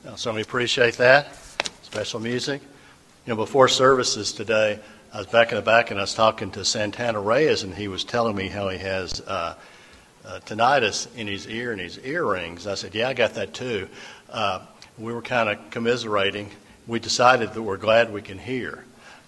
I certainly appreciate that. Special music. Before services today, I was back in the back and I was talking to Santana Reyes, and he was telling me how he has tinnitus in his ear and his earrings. I said, yeah, I got that too. We were kind of commiserating. We decided that we're glad we can hear.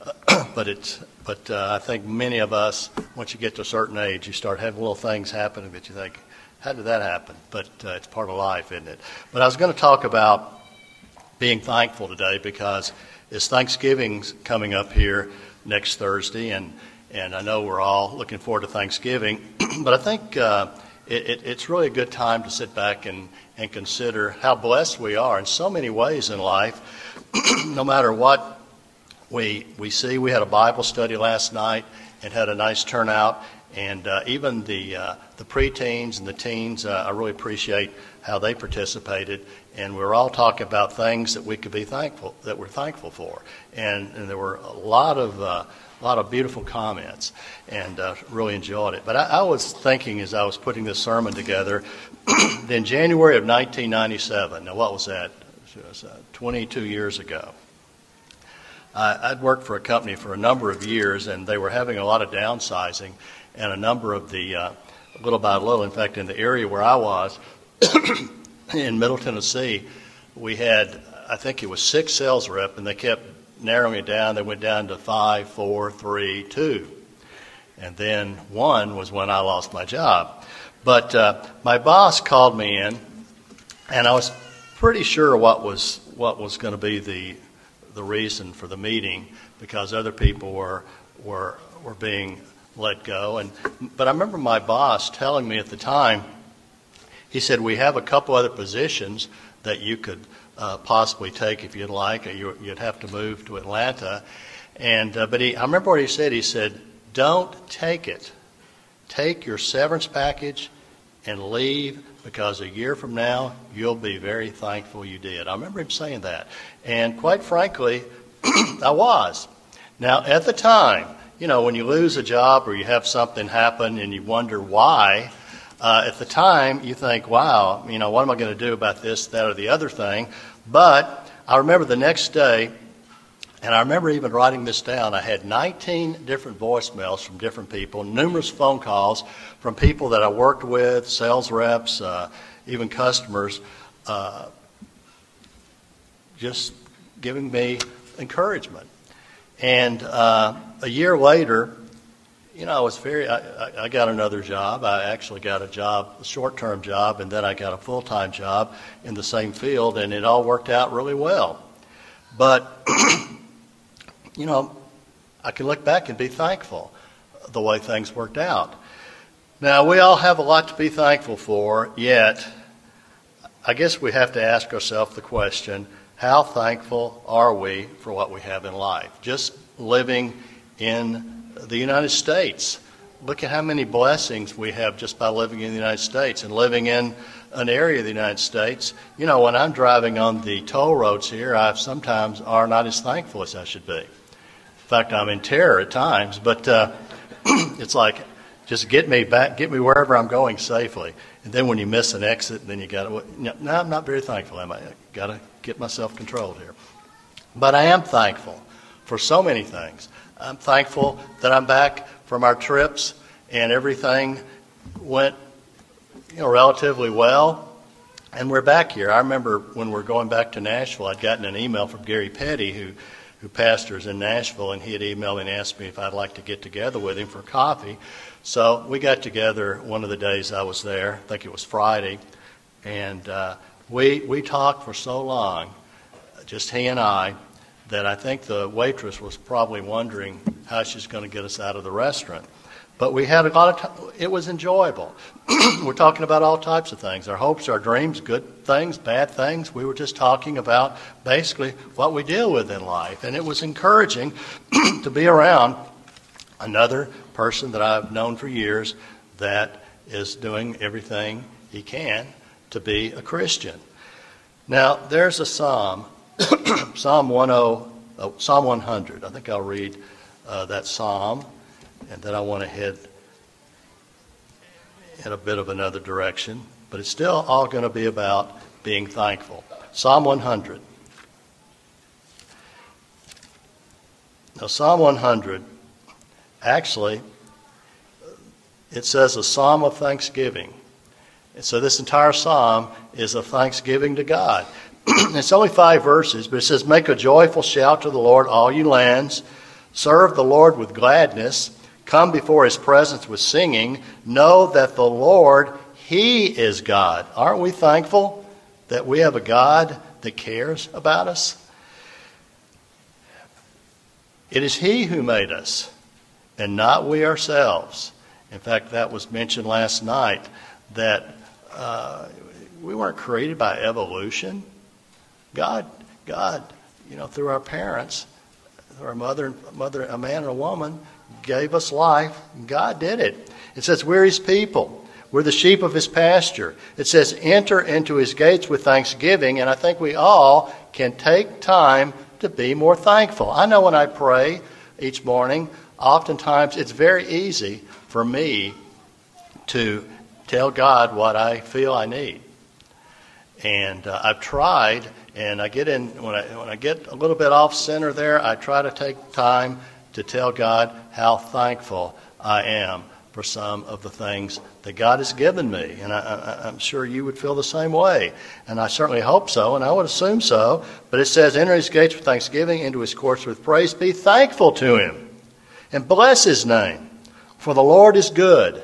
But I think many of us, once you get to a certain age, you start having little things happening that you think, how did that happen? But it's part of life, isn't it? But I was going to talk about being thankful today because it's Thanksgiving's coming up here next Thursday, and I know we're all looking forward to Thanksgiving. But I think it's really a good time to sit back and consider how blessed we are in so many ways in life. No matter what we see, we had a Bible study last night and had a nice turnout. And even the preteens and the teens, I really appreciate how they participated. And we were all talking about things that we could be thankful, that we're thankful for. And there were a lot of beautiful comments, and really enjoyed it. But I was thinking as I was putting this sermon together, in January of 1997, now what was that? It was 22 years ago. I'd worked for a company for a number of years, and they were having a lot of downsizing. And a number of the, little by little, in fact, in the area where I was, in Middle Tennessee, we had, I think it was 6 sales reps, and they kept narrowing it down. They went down to 5, 4, 3, 2. And then 1 was when I lost my job. But my boss called me in, and I was pretty sure what was going to be the reason for the meeting, because other people were being let go. But I remember my boss telling me at the time, he said, we have a couple other positions that you could possibly take if you'd like. You'd have to move to Atlanta. But I remember what he said. He said, don't take it. Take your severance package and leave, because a year from now, you'll be very thankful you did. I remember him saying that. And quite frankly, I was. Now, at the time, when you lose a job or you have something happen and you wonder why, at the time you think, wow, what am I going to do about this, that, or the other thing? But I remember the next day, and I remember even writing this down, I had 19 different voicemails from different people, numerous phone calls from people that I worked with, sales reps, even customers, just giving me encouragement. And a year later, I got another job. I actually got a short-term job, and then I got a full-time job in the same field, and it all worked out really well. But, I can look back and be thankful the way things worked out. Now, we all have a lot to be thankful for, yet I guess we have to ask ourselves the question, how thankful are we for what we have in life? Just living in the United States. Look at how many blessings we have just by living in the United States and living in an area of the United States. When I'm driving on the toll roads here, I sometimes are not as thankful as I should be. In fact, I'm in terror at times, but it's like, just get me wherever I'm going safely. And then when you miss an exit, then you got to, no, I'm not very thankful, am I? I got to get myself controlled here. But I am thankful for so many things. I'm thankful that I'm back from our trips and everything went, relatively well. And we're back here. I remember when we're going back to Nashville, I'd gotten an email from Gary Petty, who pastors in Nashville, and he had emailed me and asked me if I'd like to get together with him for coffee. So we got together one of the days I was there. I think it was Friday. And we talked for so long, just he and I, that I think the waitress was probably wondering how she's going to get us out of the restaurant. But we had a lot of time. It was enjoyable. We're talking about all types of things, our hopes, our dreams, good things, bad things. We were just talking about basically what we deal with in life. And it was encouraging to be around another person that I've known for years that is doing everything he can to be a Christian. Now, there's a psalm, Psalm 100. I think I'll read that psalm, and then I want to head in a bit of another direction. But it's still all going to be about being thankful. Psalm 100. Now, Psalm 100, actually, it says a psalm of thanksgiving. And so this entire psalm is a thanksgiving to God. It's only 5 verses, but it says, "Make a joyful shout to the Lord, all you lands. Serve the Lord with gladness. Come before his presence with singing. Know that the Lord, he is God." Aren't we thankful that we have a God that cares about us? It is he who made us, and not we ourselves. In fact, that was mentioned last night, that we weren't created by evolution. God, through our parents, through our mother, a man and a woman, gave us life. God did it. It says we're his people. We're the sheep of his pasture. It says enter into his gates with thanksgiving, and I think we all can take time to be more thankful. I know when I pray each morning, oftentimes it's very easy for me to tell God what I feel I need. And I've tried, and I get in when I get a little bit off center there, I try to take time to tell God how thankful I am for some of the things that God has given me. And I'm sure you would feel the same way. And I certainly hope so, and I would assume so. But it says, enter his gates with thanksgiving, into his courts with praise. Be thankful to him, and bless his name. For the Lord is good.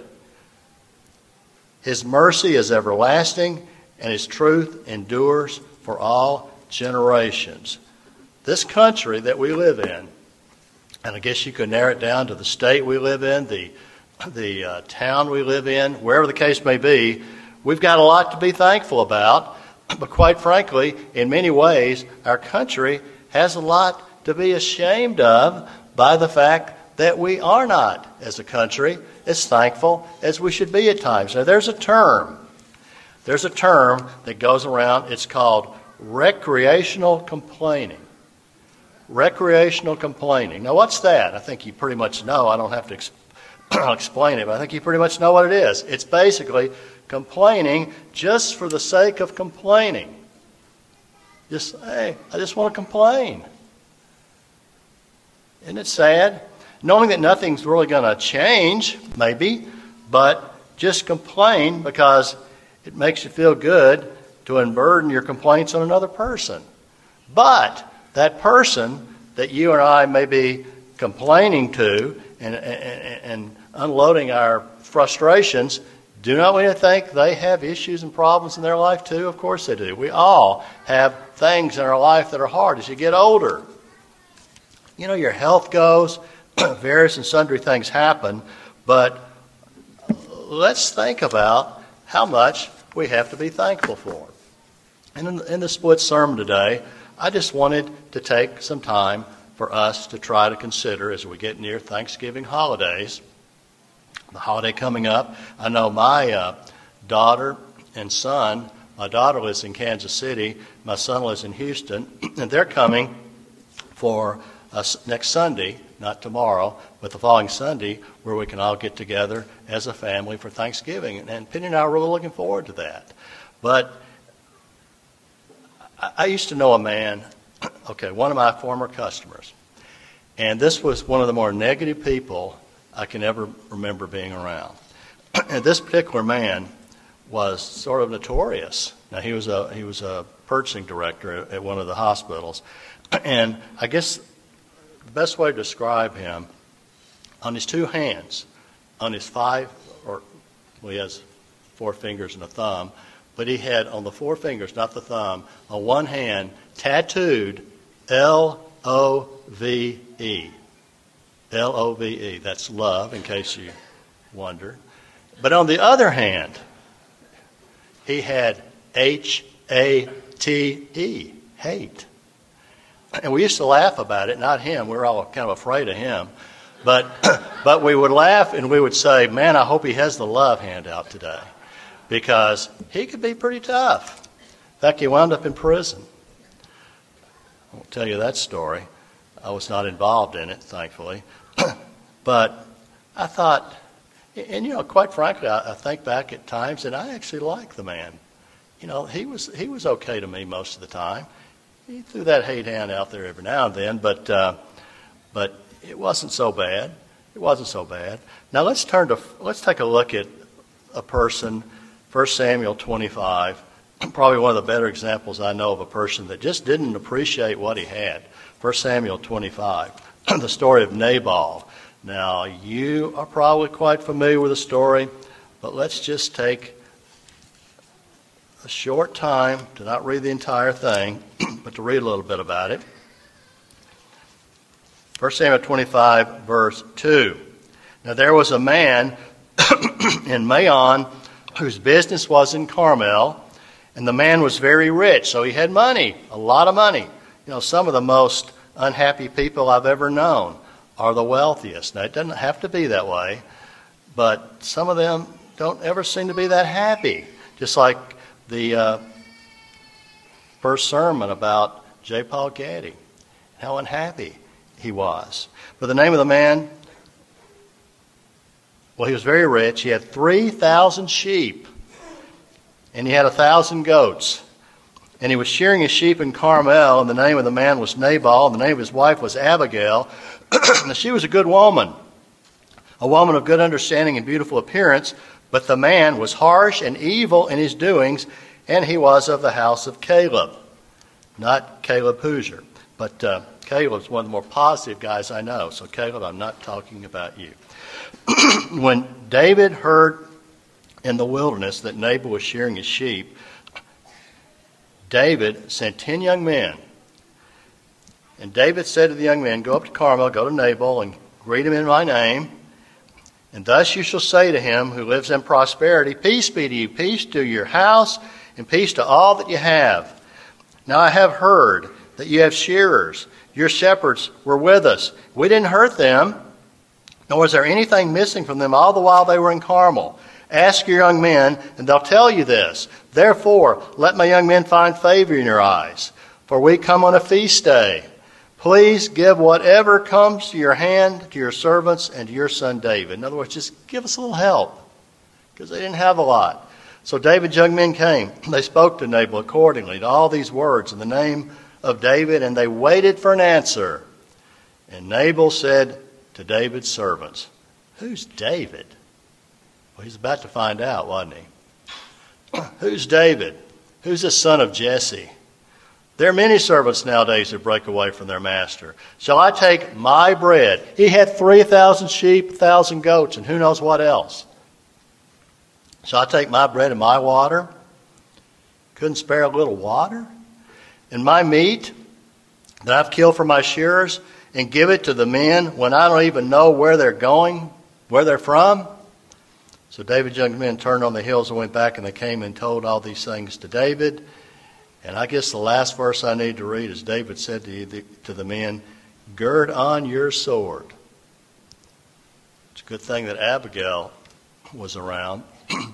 His mercy is everlasting, and his truth endures for all generations. This country that we live in, and I guess you could narrow it down to the state we live in, the town we live in, wherever the case may be, we've got a lot to be thankful about. But quite frankly, in many ways, our country has a lot to be ashamed of by the fact that we are not, as a country, as thankful as we should be at times. Now, there's a term that goes around. It's called recreational complaining. Recreational complaining. Now, what's that? I think you pretty much know. I don't have to explain it, but I think you pretty much know what it is. It's basically complaining just for the sake of complaining. I just want to complain. Isn't it sad? Knowing that nothing's really going to change, maybe, but just complain because it makes you feel good to unburden your complaints on another person. But that person that you and I may be complaining to and unloading our frustrations, do not we think they have issues and problems in their life too? Of course they do. We all have things in our life that are hard as you get older. You know, your health goes, various and sundry things happen, but let's think about how much we have to be thankful for. And in the split sermon today, I just wanted to take some time for us to try to consider as we get near Thanksgiving holidays, the holiday coming up. I know my daughter and son, my daughter lives in Kansas City, my son lives in Houston, and they're coming for next Sunday, not tomorrow, but the following Sunday, where we can all get together as a family for Thanksgiving. And Penny and I are really looking forward to that. But I used to know a man, one of my former customers, and this was one of the more negative people I can ever remember being around. And this particular man was sort of notorious. Now, he was a purchasing director at one of the hospitals, and I guess the best way to describe him, on his 2 hands, on his he has 4 fingers and a thumb, but he had on the 4 fingers, not the thumb, on one hand, tattooed L-O-V-E. L-O-V-E. That's love, in case you wonder. But on the other hand, he had H-A-T-E, hate. And we used to laugh about it, not him. We were all kind of afraid of him. But we would laugh and we would say, man, I hope he has the love handout today. Because he could be pretty tough. In fact, he wound up in prison. I won't tell you that story. I was not involved in it, thankfully. But I thought, and quite frankly, I think back at times, and I actually like the man. he was okay to me most of the time. He threw that hate hand out there every now and then, but it wasn't so bad. It wasn't so bad. Now let's take a look at a person, 1 Samuel 25, probably one of the better examples I know of a person that just didn't appreciate what he had. 1 Samuel 25, the story of Nabal. Now, you are probably quite familiar with the story, but let's just take a short time to not read the entire thing, but to read a little bit about it. 1 Samuel 25, verse 2. Now there was a man in Maon whose business was in Carmel, and the man was very rich, so he had money, a lot of money. Some of the most unhappy people I've ever known are the wealthiest. Now, it doesn't have to be that way, but some of them don't ever seem to be that happy. Just like the first sermon about J. Paul Getty, how unhappy he was. But the name of the man, well, he was very rich. He had 3,000 sheep, and he had 1,000 goats. And he was shearing his sheep in Carmel, and the name of the man was Nabal, and the name of his wife was Abigail. Now, she was a good woman, a woman of good understanding and beautiful appearance, but the man was harsh and evil in his doings, and he was of the house of Caleb. Not Caleb Hoosier, but Caleb's one of the more positive guys I know. So, Caleb, I'm not talking about you. When David heard in the wilderness that Nabal was shearing his sheep, David sent 10 young men. And David said to the young men, "Go up to Carmel, go to Nabal, and greet him in my name. And thus you shall say to him who lives in prosperity, peace be to you, peace to your house, and peace to all that you have. Now I have heard that you have shearers. Your shepherds were with us. We didn't hurt them, nor was there anything missing from them all the while they were in Carmel. Ask your young men, and they'll tell you this. Therefore, let my young men find favor in your eyes, for we come on a feast day. Please give whatever comes to your hand to your servants and to your son David." In other words, just give us a little help, because they didn't have a lot. So David's young men came. They spoke to Nabal accordingly to all these words in the name of David, and they waited for an answer. And Nabal said to David's servants, "Who's David?" Well, he's about to find out, wasn't he? Who's David? Who's the son of Jesse? There are many servants nowadays who break away from their master. Shall I take my bread? He had 3,000 sheep, 1,000 goats, and who knows what else. Shall I take my bread and my water? Couldn't spare a little water? And my meat that I've killed for my shearers, and give it to the men when I don't even know where they're going, where they're from? So David's young men turned on the heels and went back, and they came and told all these things to David. And I guess the last verse I need to read is David said to the men, "Gird on your sword." It's a good thing that Abigail was around,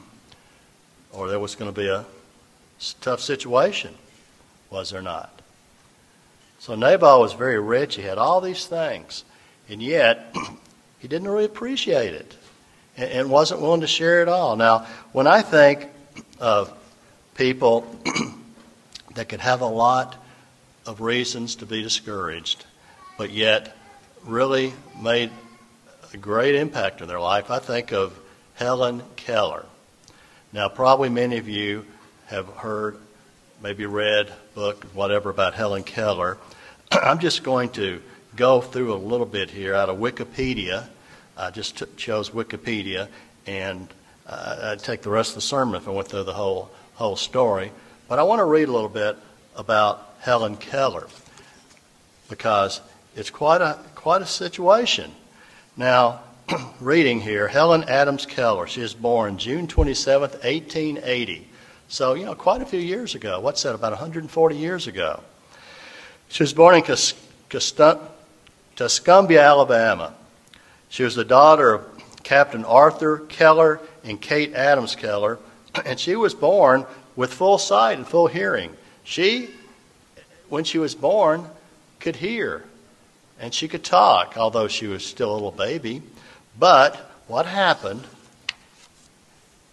or there was going to be a tough situation, was there not? So Nabal was very rich. He had all these things, and yet he didn't really appreciate it and wasn't willing to share it all. Now, when I think of people that could have a lot of reasons to be discouraged, but yet really made a great impact in their life, I think of Helen Keller. Now, probably many of you have heard, maybe read, book, whatever about Helen Keller. I'm just going to go through a little bit here out of Wikipedia. I just chose Wikipedia, and I'd take the rest of the sermon if I went through the whole story. But I want to read a little bit about Helen Keller, because it's quite a situation. Now, reading here, Helen Adams Keller. She was born June 27th, 1880. So, quite a few years ago. What's that, about 140 years ago? She was born in Tuscumbia, Alabama. She was the daughter of Captain Arthur Keller and Kate Adams Keller, and she was born with full sight and full hearing. She, when she was born, could hear, and she could talk, although she was still a little baby. But what happened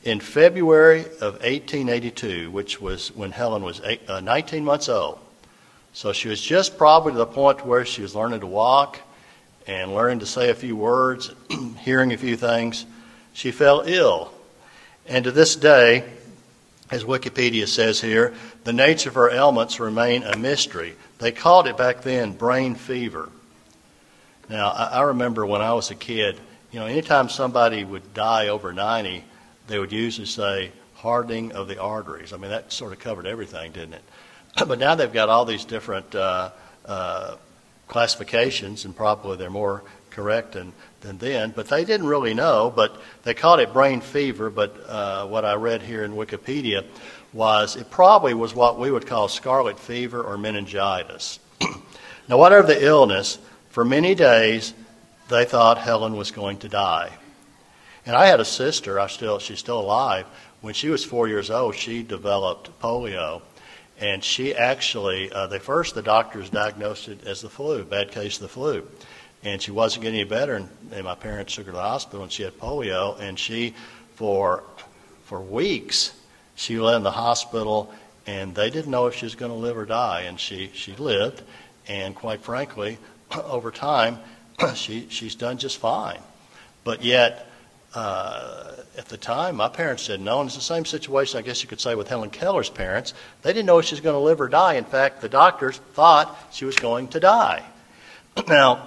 In February of 1882, which was when Helen was 19 months old, so she was just probably to the point where she was learning to walk and learning to say a few words, hearing a few things, she fell ill. And to this day, as Wikipedia says here, the nature of her ailments remain a mystery. They called it back then brain fever. Now, I remember when I was a kid, anytime somebody would die over 90, they would usually say hardening of the arteries. I mean, that sort of covered everything, didn't it? But now they've got all these different classifications, and probably they're more correct than then. But they didn't really know, but they called it brain fever. But what I read here in Wikipedia was it probably was what we would call scarlet fever or meningitis. Now, whatever the illness, for many days they thought Helen was going to die. And I had a sister, she's still alive. When she was 4 years old, she developed polio. And she actually, the doctors diagnosed it as the flu, bad case of the flu. And she wasn't getting any better, and my parents took her to the hospital, and she had polio. And she, for weeks, she lay in the hospital, and they didn't know if she was going to live or die. And she lived, and quite frankly, over time, she's done just fine. But yet, at the time, my parents said no, and it's the same situation, I guess you could say, with Helen Keller's parents. They didn't know if she was going to live or die. In fact, the doctors thought she was going to die. Now,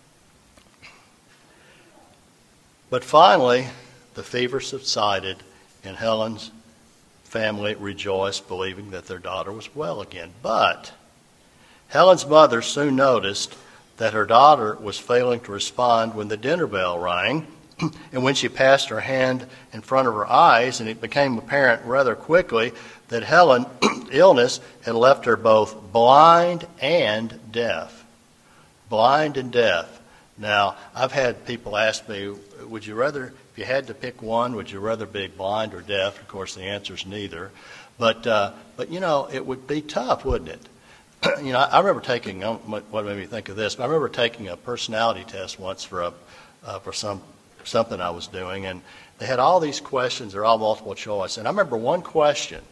but finally, the fever subsided, and Helen's family rejoiced, believing that their daughter was well again. But Helen's mother soon noticed that her daughter was failing to respond when the dinner bell rang, and when she passed her hand in front of her eyes, and it became apparent rather quickly that Helen's illness had left her both blind and deaf. Blind and deaf. Now, I've had people ask me, would you rather, if you had to pick one, would you rather be blind or deaf? Of course, the answer is neither. But it would be tough, wouldn't it? I remember taking, what made me think of this, but I remember taking a personality test once for something I was doing, and they had all these questions. They're all multiple choice. And I remember one question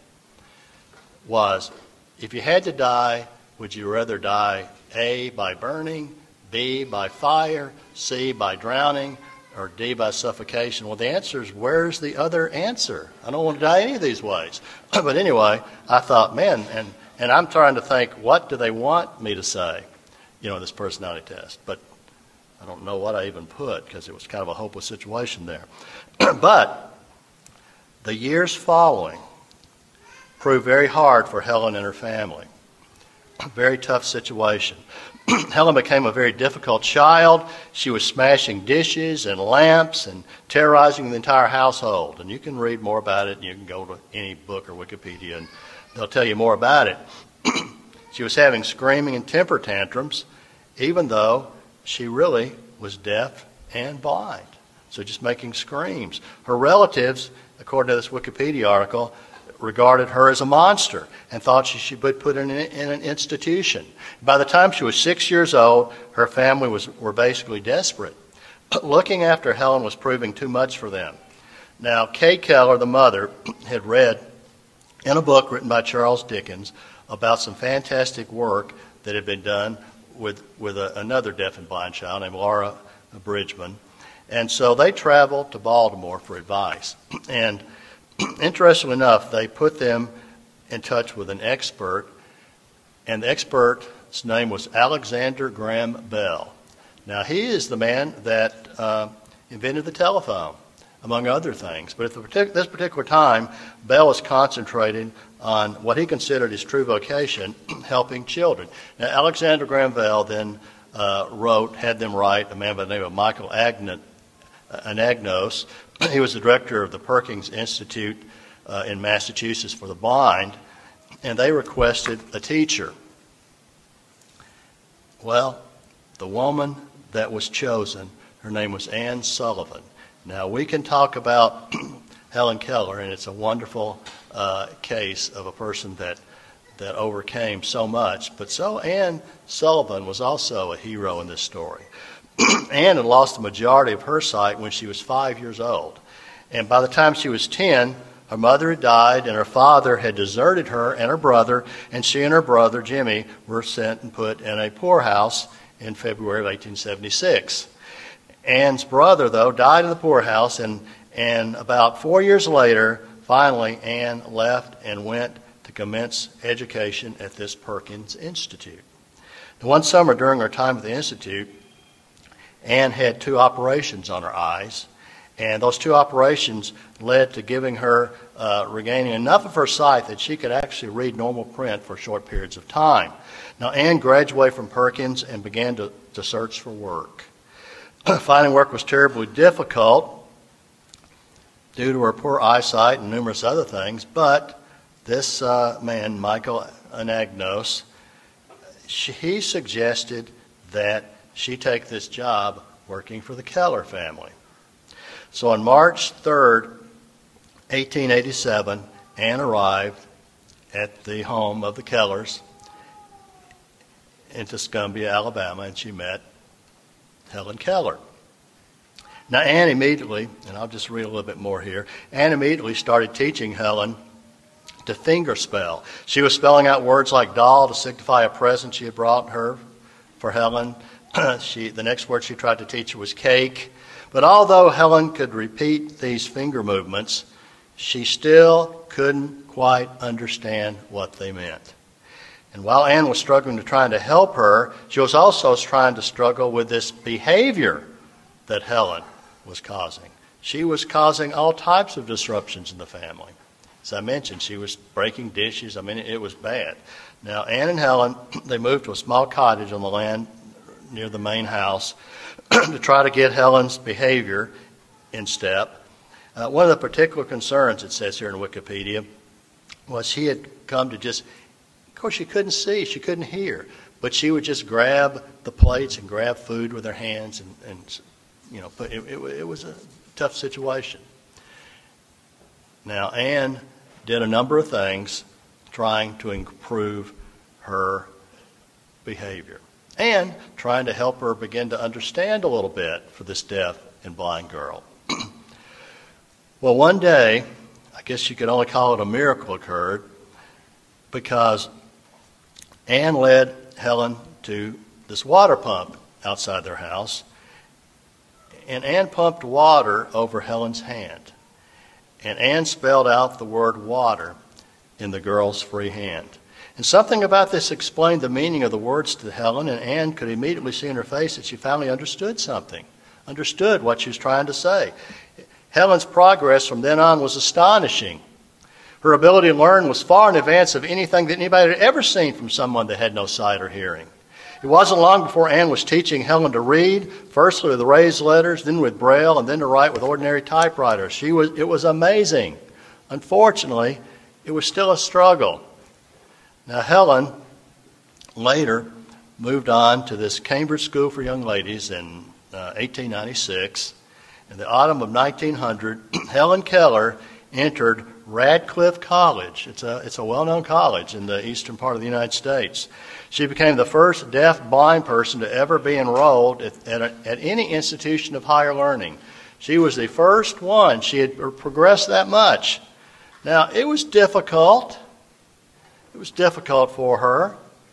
was, if you had to die, would you rather die A, by burning, B, by fire, C, by drowning, or D, by suffocation? Well, the answer is, where's the other answer? I don't want to die any of these ways. But anyway, I thought, man, and I'm trying to think, what do they want me to say, in this personality test? But I don't know what I even put, because it was kind of a hopeless situation there. But the years following proved very hard for Helen and her family. Very tough situation. Helen became a very difficult child. She was smashing dishes and lamps and terrorizing the entire household. And you can read more about it, and you can go to any book or Wikipedia, and they'll tell you more about it. She was having screaming and temper tantrums, even though she really was deaf and blind. So just making screams. Her relatives, according to this Wikipedia article, regarded her as a monster and thought she should be put in an institution. By the time she was 6 years old, her family were basically desperate. Looking after Helen was proving too much for them. Now, Kay Keller, the mother, had read in a book written by Charles Dickens about some fantastic work that had been done with another deaf and blind child named Laura Bridgman. And so they traveled to Baltimore for advice. And interestingly enough, they put them in touch with an expert, and the expert's name was Alexander Graham Bell. Now, he is the man that invented the telephone, among other things. But at this particular time, Bell was concentrating on what he considered his true vocation, helping children. Now, Alexander Graham Bell then had them write a man by the name of Michael Anagnos. He was the director of the Perkins Institute in Massachusetts for the blind, and they requested a teacher. Well, the woman that was chosen, her name was Anne Sullivan. Now, we can talk about Helen Keller, and it's a wonderful case of a person that overcame so much. But so Anne Sullivan was also a hero in this story. Anne had lost the majority of her sight when she was 5 years old. And by the time she was 10, her mother had died and her father had deserted her and her brother, and she and her brother, Jimmy, were sent and put in a poorhouse in February of 1876. Anne's brother, though, died in the poorhouse, and about 4 years later, finally, Anne left and went to commence education at this Perkins Institute. Now, one summer during her time at the Institute, Anne had 2 operations on her eyes, and those 2 operations led to giving her regaining enough of her sight that she could actually read normal print for short periods of time. Now, Anne graduated from Perkins and began to search for work. Finding work was terribly difficult due to her poor eyesight and numerous other things, but this man, Michael Anagnos, he suggested that she take this job working for the Keller family. So on March 3rd, 1887, Anne arrived at the home of the Kellers in Tuscumbia, Alabama, and she met Helen Keller. Now, Anne immediately, and I'll just read a little bit more here, Anne immediately started teaching Helen to finger spell. She was spelling out words like doll to signify a present she had brought her for Helen. The next word she tried to teach her was cake. But although Helen could repeat these finger movements, she still couldn't quite understand what they meant. And while Anne was struggling to trying to help her, she was also trying to struggle with this behavior that Helen was causing. She was causing all types of disruptions in the family. As I mentioned, she was breaking dishes. I mean, it was bad. Now, Anne and Helen, they moved to a small cottage on the land near the main house to try to get Helen's behavior in step. One of the particular concerns, it says here in Wikipedia, was she had come to just, of course she couldn't see, she couldn't hear, but she would just grab the plates and grab food with her hands and you know, but it was a tough situation. Now, Anne did a number of things trying to improve her behavior and trying to help her begin to understand a little bit for this deaf and blind girl. Well, one day, I guess you could only call it a miracle occurred, because Anne led Helen to this water pump outside their house, and Anne pumped water over Helen's hand. And Anne spelled out the word water in the girl's free hand. And something about this explained the meaning of the words to Helen, and Anne could immediately see in her face that she finally understood something, understood what she was trying to say. Helen's progress from then on was astonishing. Her ability to learn was far in advance of anything that anybody had ever seen from someone that had no sight or hearing. It wasn't long before Anne was teaching Helen to read, firstly with raised letters, then with Braille, and then to write with ordinary typewriters. It was amazing. Unfortunately, it was still a struggle. Now, Helen later moved on to this Cambridge School for Young Ladies in 1896. In the autumn of 1900, Helen Keller entered Radcliffe College. It's a well-known college in the eastern part of the United States. She became the first deaf-blind person to ever be enrolled at any institution of higher learning. She was the first one. She had progressed that much. Now, it was difficult. It was difficult for her.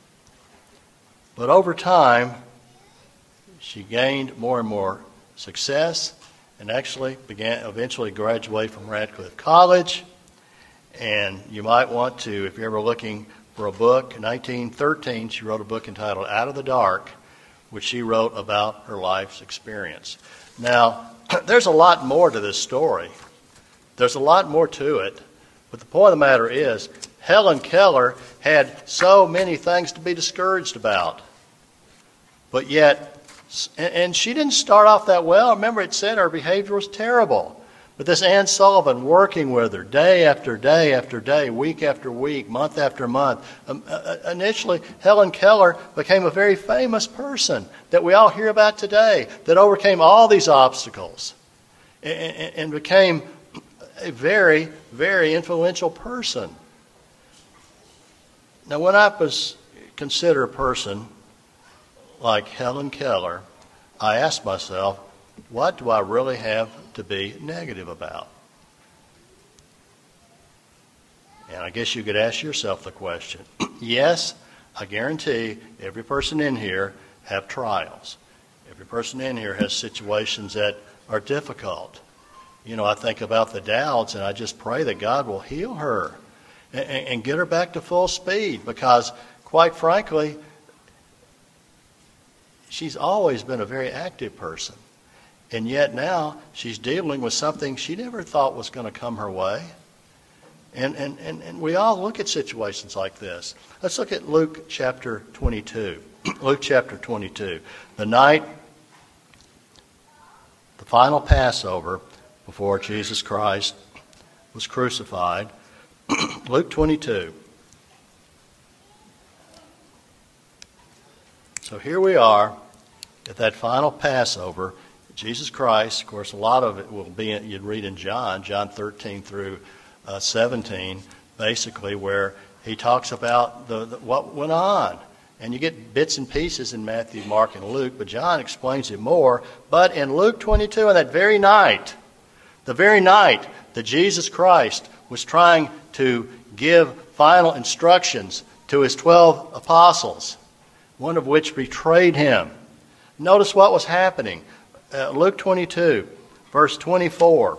But over time, she gained more and more success and actually eventually graduate from Radcliffe College. And you might want to, if you're ever looking for a book, in 1913 she wrote a book entitled Out of the Dark, which she wrote about her life's experience. Now, there's a lot more to this story. There's a lot more to it. But the point of the matter is, Helen Keller had so many things to be discouraged about. But yet, and she didn't start off that well. Remember, it said her behavior was terrible. But this Anne Sullivan working with her day after day after day, week after week, month after month. Initially, Helen Keller became a very famous person that we all hear about today, that overcame all these obstacles and became a very, very influential person. Now, when I consider a person like Helen Keller, I ask myself, what do I really have to be negative about? And I guess you could ask yourself the question. Yes, I guarantee every person in here have trials. Every person in here has situations that are difficult. I think about the Dowds, and I just pray that God will heal her and get her back to full speed, because, quite frankly, she's always been a very active person. And yet now she's dealing with something she never thought was going to come her way. And we all look at situations like this. Let's look at Luke chapter 22. Luke chapter 22. The night, the final Passover before Jesus Christ was crucified. Luke 22. So here we are at that final Passover. Jesus Christ, of course, a lot of it will be, you'd read in John 13 through 17, basically, where he talks about what went on. And you get bits and pieces in Matthew, Mark, and Luke, but John explains it more. But in Luke 22, on that very night, the very night that Jesus Christ was trying to give final instructions to his 12 apostles, one of which betrayed him. Notice what was happening. Luke 22, verse 24.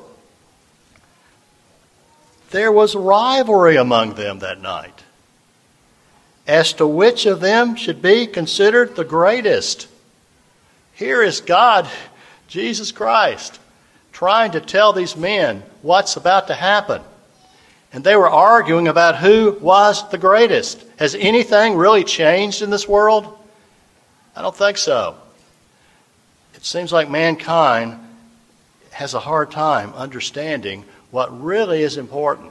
There was rivalry among them that night as to which of them should be considered the greatest. Here is God, Jesus Christ, trying to tell these men what's about to happen. And they were arguing about who was the greatest. Has anything really changed in this world? I don't think so. It seems like mankind has a hard time understanding what really is important.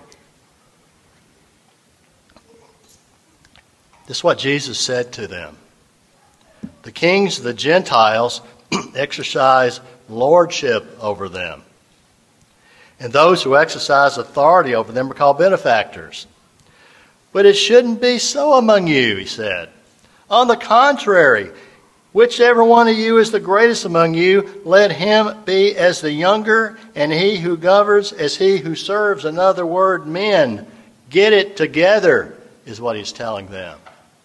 This is what Jesus said to them. The kings of the Gentiles exercise lordship over them, and those who exercise authority over them are called benefactors. But it shouldn't be so among you, he said. On the contrary, whichever one of you is the greatest among you, let him be as the younger, and he who governs as he who serves. In other words, men, get it together, is what he's telling them.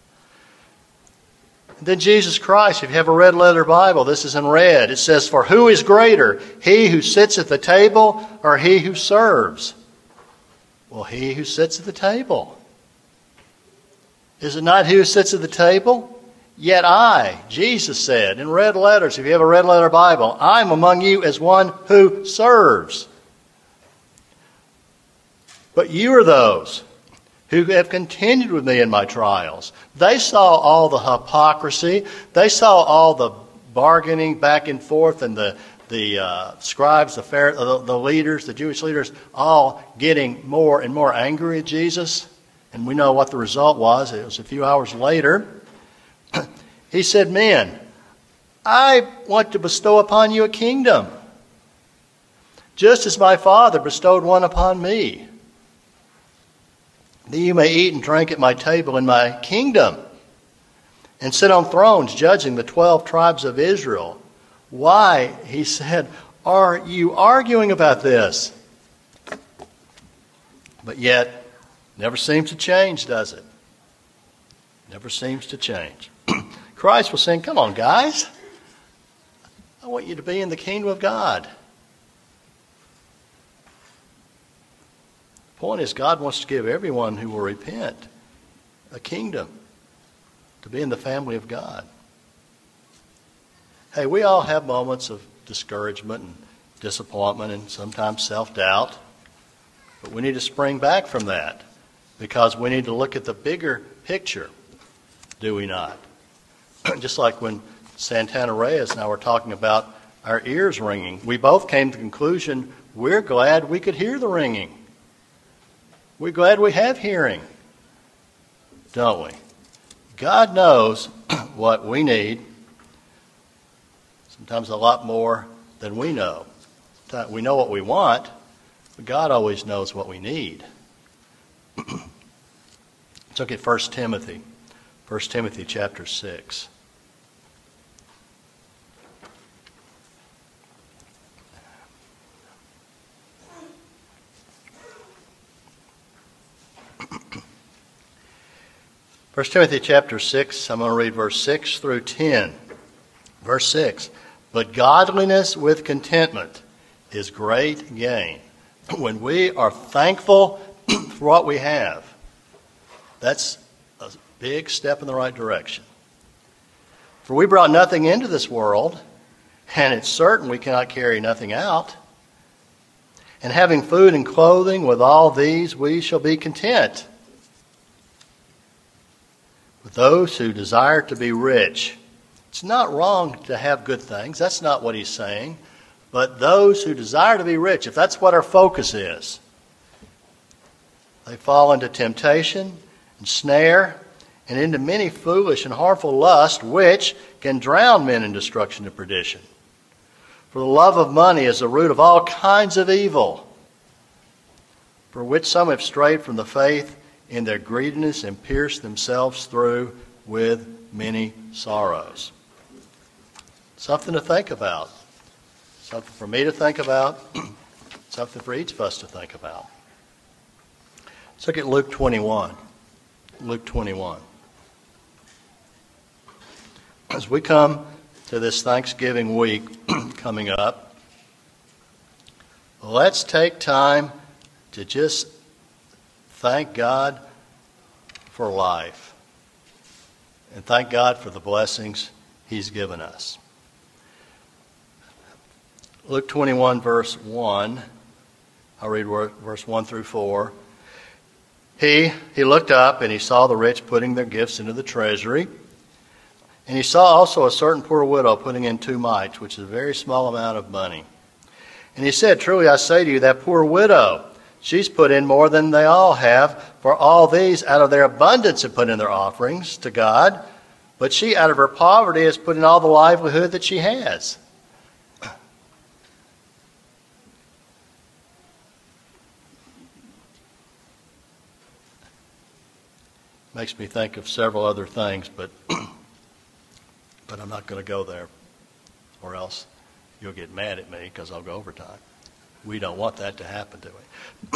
Then Jesus Christ, if you have a red letter Bible, this is in red. It says, for who is greater, he who sits at the table or he who serves? Well, he who sits at the table. Is it not he who sits at the table? Yet I, Jesus said in red letters, if you have a red letter Bible, I'm among you as one who serves. But you are those who have continued with me in my trials. They saw all the hypocrisy. They saw all the bargaining back and forth, and the scribes, the leaders, the Jewish leaders, all getting more and more angry at Jesus. And we know what the result was. It was a few hours later. He said, men, I want to bestow upon you a kingdom, just as my Father bestowed one upon me, that you may eat and drink at my table in my kingdom, and sit on thrones judging the 12 tribes of Israel. Why, he said, are you arguing about this? But yet, never seems to change, does it? Never seems to change. Christ was saying, come on, guys. I want you to be in the kingdom of God. The point is, God wants to give everyone who will repent a kingdom to be in the family of God. Hey, we all have moments of discouragement and disappointment and sometimes self-doubt. But we need to spring back from that because we need to look at the bigger picture, do we not? Just like when Santana Reyes and I were talking about our ears ringing, we both came to the conclusion we're glad we could hear the ringing. We're glad we have hearing, don't we? God knows what we need, sometimes a lot more than we know. We know what we want, but God always knows what we need. Let's look at 1 Timothy. 1 Timothy chapter 6. 1 Timothy chapter 6, I'm going to read verse 6 through 10. Verse 6, but godliness with contentment is great gain. When we are thankful for what we have, that's a big step in the right direction. For we brought nothing into this world, and it's certain we cannot carry nothing out. And having food and clothing, with all these we shall be content. With those who desire to be rich, it's not wrong to have good things. That's not what he's saying. But those who desire to be rich, if that's what our focus is, they fall into temptation and snare and into many foolish and harmful lusts, which can drown men in destruction and perdition. For the love of money is the root of all kinds of evil, for which some have strayed from the faith in their greediness and pierced themselves through with many sorrows. Something to think about. Something for me to think about. Something for each of us to think about. Let's look at Luke 21. Luke 21. As we come to this Thanksgiving week coming up, let's take time to just thank God for life and thank God for the blessings he's given us. Luke 21, verse 1. I'll read verse 1 through 4. He looked up and he saw the rich putting their gifts into the treasury. And he saw also a certain poor widow putting in 2 mites, which is a very small amount of money. And he said, truly I say to you, that poor widow, she's put in more than they all have, for all these out of their abundance have put in their offerings to God, but she out of her poverty has put in all the livelihood that she has. Makes me think of several other things, but I'm not going to go there, or else you'll get mad at me because I'll go overtime. We don't want that to happen, do we?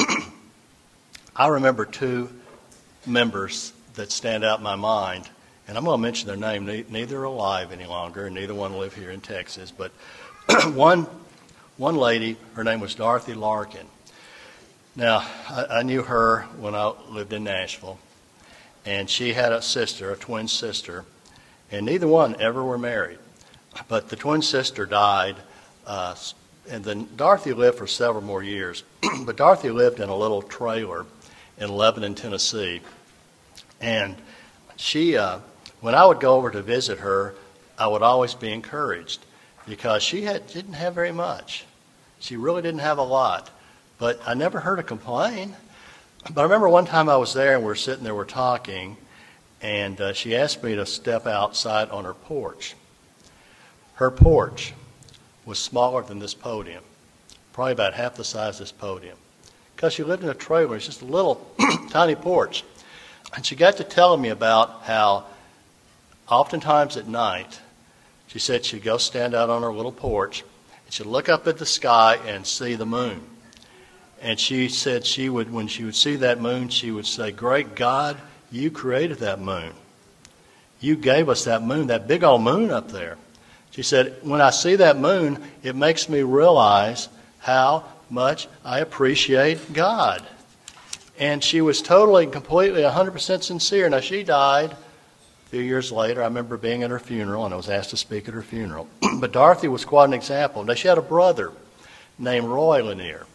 I remember 2 members that stand out in my mind, and I'm going to mention their name. Neither are alive any longer, and neither one live here in Texas. But one lady, her name was Dorothy Larkin. Now, I knew her when I lived in Nashville, and she had a sister, a twin sister, and neither one ever were married. But the twin sister died, and then Dorothy lived for several more years. But Dorothy lived in a little trailer in Lebanon, Tennessee. And she, when I would go over to visit her, I would always be encouraged because she didn't have very much. She really didn't have a lot. But I never heard her complain. But I remember one time I was there and we were sitting there, we're talking, and she asked me to step outside on her porch. Her porch was smaller than this podium, probably about half the size of this podium. Because she lived in a trailer, it's just a little tiny porch. And she got to telling me about how oftentimes at night, she said she'd go stand out on her little porch, and she'd look up at the sky and see the moon. And she said she would, when she would see that moon, she would say, great God, you created that moon. You gave us that moon, that big old moon up there. She said, when I see that moon, it makes me realize how much I appreciate God. And she was totally and completely 100% sincere. Now, she died a few years later. I remember being at her funeral, and I was asked to speak at her funeral. But Dorothy was quite an example. Now, she had a brother named Roy Lanier.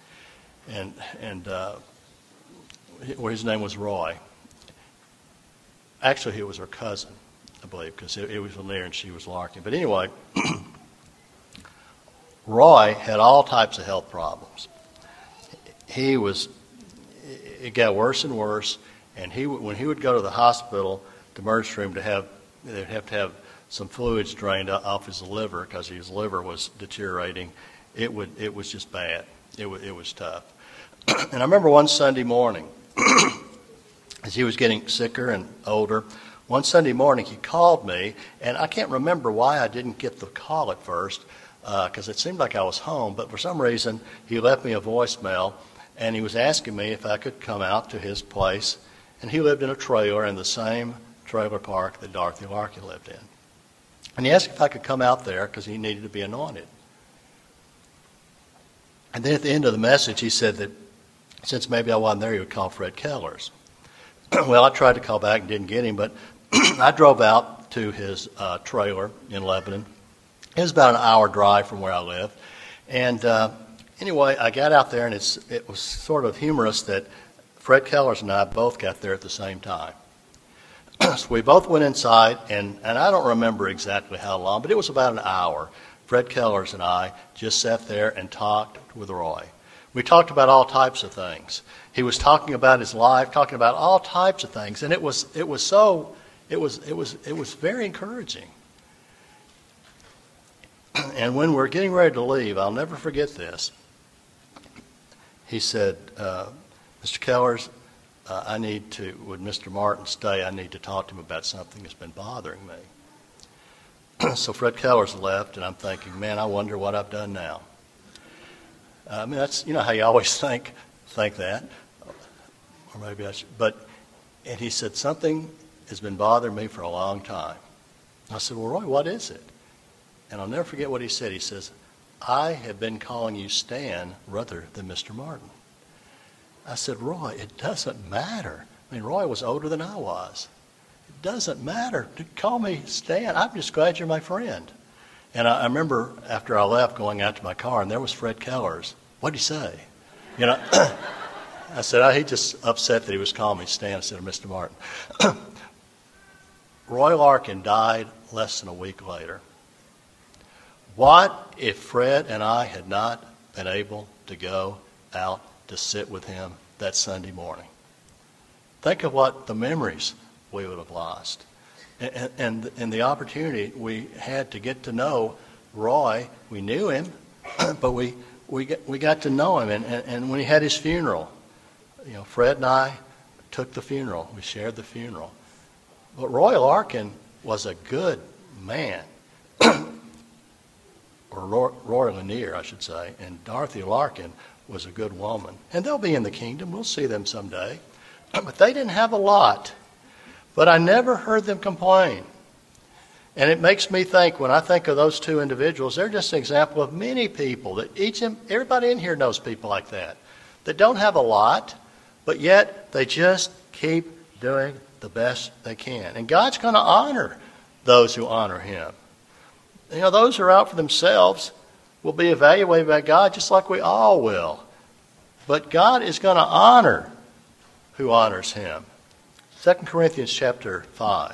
His name was Roy. Actually, he was her cousin, I believe, because it was Lanier and she was Larkin. But anyway, Roy had all types of health problems. It got worse and worse, and when he would go to the hospital, the emergency room, they'd have to have some fluids drained off his liver because his liver was deteriorating. It was just bad. It was tough. And I remember one Sunday morning, as he was getting sicker and older, one Sunday morning he called me, and I can't remember why I didn't get the call at first, because it seemed like I was home, but for some reason he left me a voicemail, and he was asking me if I could come out to his place And he lived in a trailer in the same trailer park that Dorothy Larkin lived in. And he asked if I could come out there because he needed to be anointed. And then at the end of the message, he said that since maybe I wasn't there, he would call Fred Kellers. Well, I tried to call back and didn't get him, but I drove out to his trailer in Lebanon. It was about an hour drive from where I lived. And anyway, I got out there, and it was sort of humorous that Fred Kellers and I both got there at the same time. So we both went inside, and I don't remember exactly how long, but it was about an hour. Fred Kellers and I just sat there and talked with Roy. We talked about all types of things. He was talking about his life, talking about all types of things, and it was very encouraging. And when we're getting ready to leave, I'll never forget this. He said, Mr. Kellers, would Mr. Martin stay? I need to talk to him about something that's been bothering me. So Fred Kellers left, and I'm thinking, man, I wonder what I've done now. I mean, that's, how you always think that. Or maybe I should. And he said, something has been bothering me for a long time. I said, well, Roy, what is it? And I'll never forget what he said. He says, I have been calling you Stan rather than Mr. Martin. I said, Roy, it doesn't matter. I mean, Roy was older than I was. It doesn't matter to call me Stan. I'm just glad you're my friend. And I remember after I left going out to my car, and there was Fred Kellers. What'd he say? I said, he just upset that he was calling me Stan instead of Mr. Martin. Roy Larkin died less than a week later. What if Fred and I had not been able to go out to sit with him that Sunday morning? Think of what the memories we would have lost. And the opportunity we had to get to know Roy. We knew him, but we got to know him. And when he had his funeral, Fred and I took the funeral. We shared the funeral. But Roy Larkin was a good man. Or Roy Lanier, I should say. And Dorothy Larkin was a good woman. And they'll be in the kingdom. We'll see them someday. But they didn't have a lot. But I never heard them complain. And it makes me think, when I think of those two individuals, they're just an example of many people. That everybody in here knows people like that don't have a lot, but yet they just keep doing the best they can. And God's going to honor those who honor him. Those who are out for themselves will be evaluated by God just like we all will. But God is going to honor who honors him. 2 Corinthians chapter 5.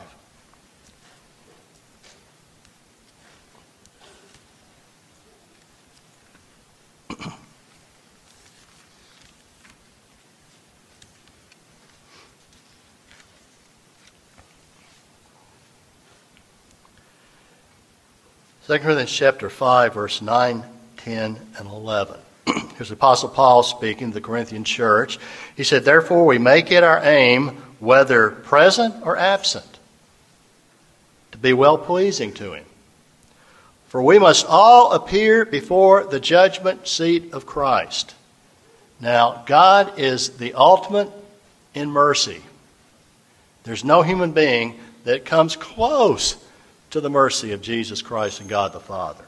Second Corinthians chapter 5, verse 9, 10, and 11. Here's the Apostle Paul speaking to the Corinthian church. He said, therefore we make it our aim, whether present or absent, to be well-pleasing to him. For we must all appear before the judgment seat of Christ. Now, God is the ultimate in mercy. There's no human being that comes close to the mercy of Jesus Christ and God the Father.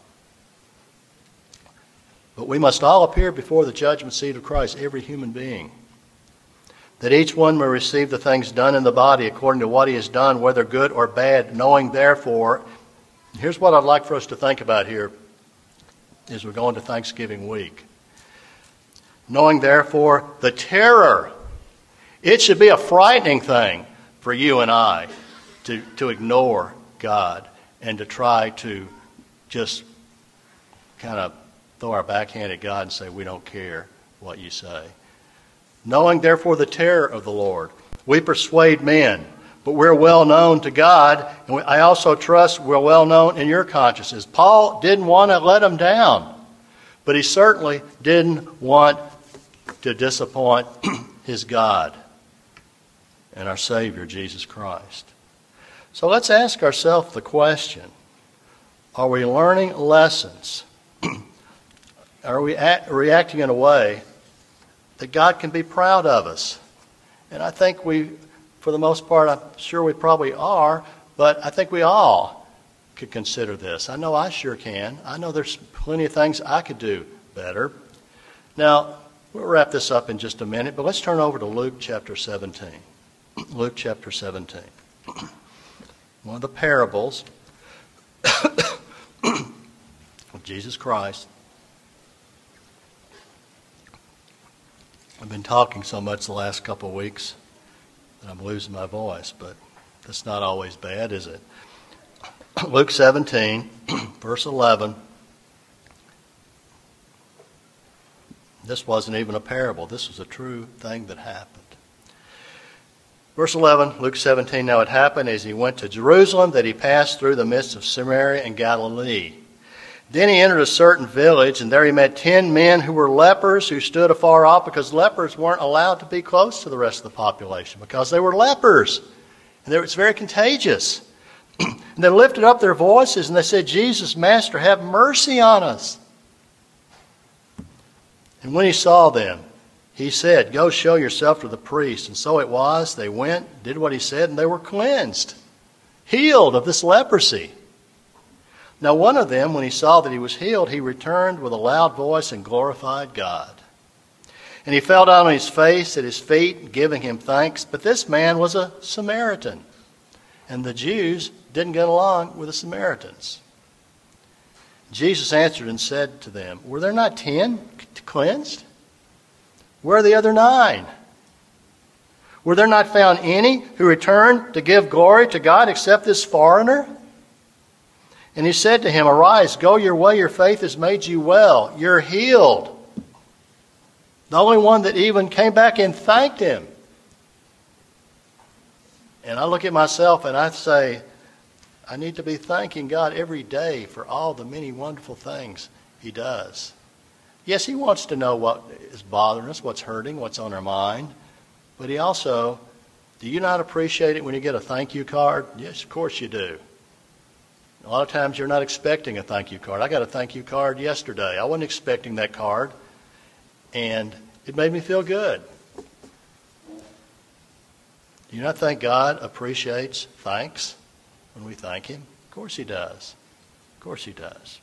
But we must all appear before the judgment seat of Christ, every human being, that each one may receive the things done in the body according to what he has done, whether good or bad, knowing therefore, here's what I'd like for us to think about here as we're going to Thanksgiving week. Knowing therefore the terror, it should be a frightening thing for you and I to ignore God and to try to just kind of throw our backhand at God and say, we don't care what you say. Knowing therefore the terror of the Lord, we persuade men, but we're well known to God, and I also trust we're well known in your consciences. Paul didn't want to let them down, but he certainly didn't want to disappoint his God and our Savior, Jesus Christ. So let's ask ourselves the question, are we learning lessons? Are we reacting in a way that God can be proud of us? And I think we for the most part, I'm sure we probably are, but I think we all could consider this. I know I sure can. I know there's plenty of things I could do better. Now, we'll wrap this up in just a minute, but let's turn over to Luke chapter 17. Luke chapter 17. One of the parables of Jesus Christ. I've been talking so much the last couple of weeks that I'm losing my voice, but that's not always bad, is it? Luke 17, verse 11. This wasn't even a parable. This was a true thing that happened. Verse 11, Luke 17, now it happened as he went to Jerusalem that he passed through the midst of Samaria and Galilee. Then he entered a certain village, and there he met 10 men who were lepers who stood afar off, because lepers weren't allowed to be close to the rest of the population because they were lepers. And it's very contagious. And they lifted up their voices and they said, Jesus, Master, have mercy on us. And when he saw them, he said, go show yourself to the priest. And so it was. They went, did what he said, and they were cleansed, healed of this leprosy. Now one of them, when he saw that he was healed, he returned with a loud voice and glorified God. And he fell down on his face at his feet, giving him thanks. But this man was a Samaritan, and the Jews didn't get along with the Samaritans. Jesus answered and said to them, were there not 10 cleansed? Where are the other 9? Were there not found any who returned to give glory to God except this foreigner? And he said to him, arise, go your way, your faith has made you well. You're healed. The only one that even came back and thanked him. And I look at myself and I say, I need to be thanking God every day for all the many wonderful things he does. Yes, he wants to know what is bothering us, what's hurting, what's on our mind. But he also, do you not appreciate it when you get a thank you card? Yes, of course you do. A lot of times you're not expecting a thank you card. I got a thank you card yesterday. I wasn't expecting that card, and it made me feel good. Do you not think God appreciates thanks when we thank him? Of course he does. Of course he does.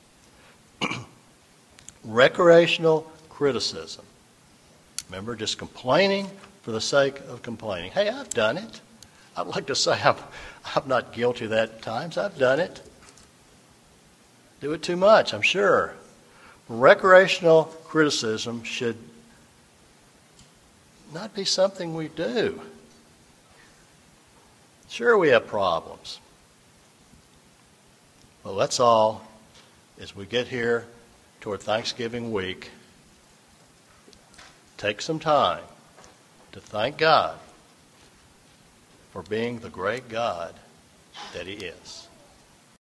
Recreational criticism. Remember, just complaining for the sake of complaining. Hey, I've done it. I'd like to say I'm not guilty of that at times. I've done it. Do it too much, I'm sure. Recreational criticism should not be something we do. Sure, we have problems. But let's all, as we get here toward Thanksgiving week, take some time to thank God for being the great God that he is.